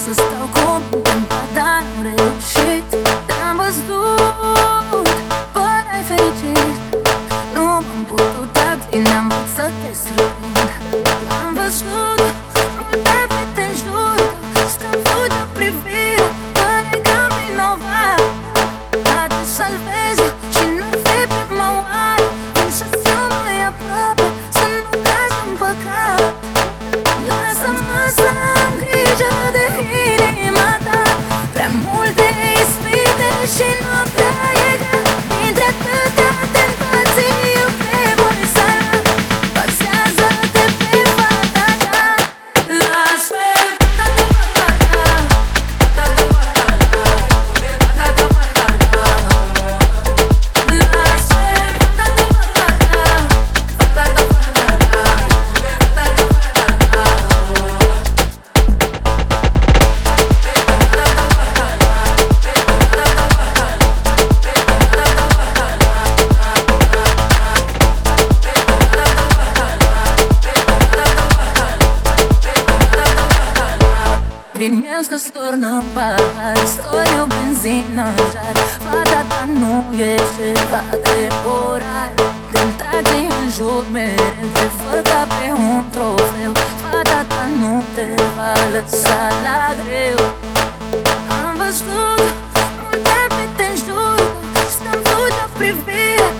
să stau cu minte, dar nu reușit. Te-am văzut, până ai fericit. Nu m-am putut abține, am vrut să te strâng. Am văzut multe fete în jur, stăm fugi o privire, pare cam vinovat. Dar te salvezi și nu-i fi prima oară. Vrem să fiu mai aproape, să nu cazi în păcat. Lasă-mă să am grijă de inima ta. Prea multe ispite și noaptea e grea. Dintre atâtea tentații eu trebuie să aleg. Bazează-te pe fata ta. Lasă-mă Primești că stornă în pahar, stoi o benzină în jar. Fata ta nu e ceva temporar. Tentații în jur mereu, te văd ca pe un trofeu. Fata ta nu te va lăsa la greu. Am văzut multe fete în jur, stăm fugi o privire,